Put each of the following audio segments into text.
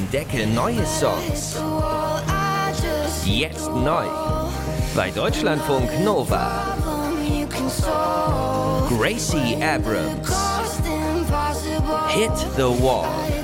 Entdecke neue Songs. Jetzt neu. Bei Deutschlandfunk Nova. Gracie Abrams. Hit the Wall.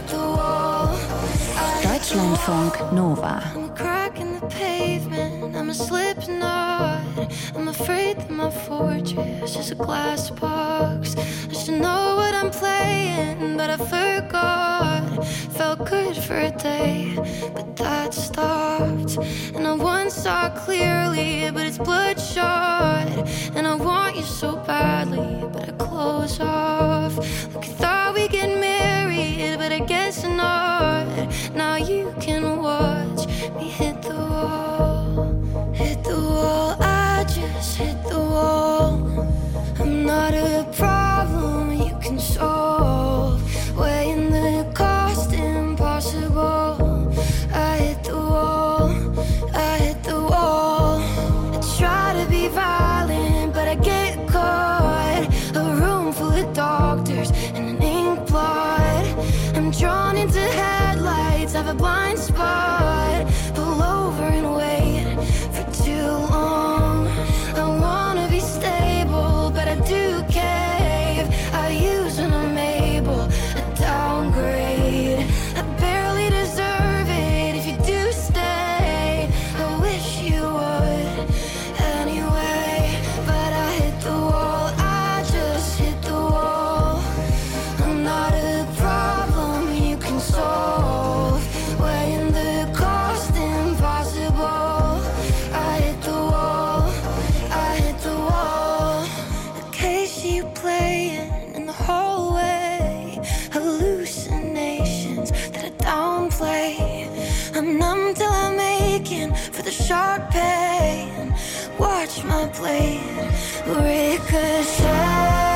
Deutschlandfunk Nova. I'm a slipknot. I'm afraid that my fortress is a glass box. I should know what I'm playing, but I forgot. Felt good for a day, but that stopped. And I once saw clearly, but it's bloodshot. And I want you so badly, but I close off. Look, I thought we'd get married, but I guess not. Now you can watch me hit the wall. Hit the wall, I just hit the wall. I'm not a problem you can solve. Weighing the cost impossible. I hit the wall, I hit the wall. I try to be violent, but I get caught. A room full of doctors and an ink blot. I'm drawn into headlights, have a blind spot. Pull over and wait for too long. I wanna be stable, but I do cave. I use when I'm able, a downgrade. I barely deserve it if you do stay. I wish you would anyway, but I hit the wall, I just hit the wall. I'm not a problem you can solve. Weighing the cost impossible. I hit the wall, I hit the wall. The case you playing in the hallway. Hallucinations that I downplay. I'm numb till I'm aching for the sharp pain. Watch my blade ricochet.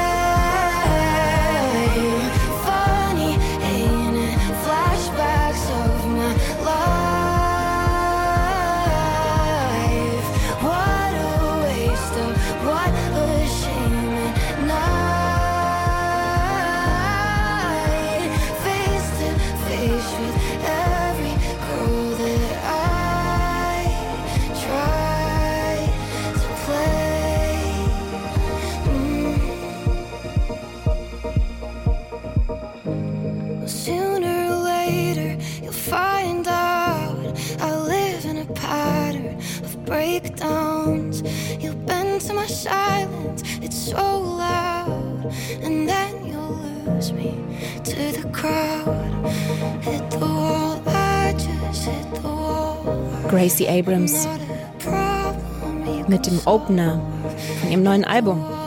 Funny, ain't it? Flashbacks of my life. What a waste of, what a shame at night. Face to face with every girl that I try to play. Well, sooner or later you'll find out I live in a pattern of breakdowns. You'll bend to my silence, it's so loud. And then you'll lose me to the crowd. Hit the wall, I just hit the wall. Gracie Abrams Not a problem you mit dem Opener von ihrem neuen Album.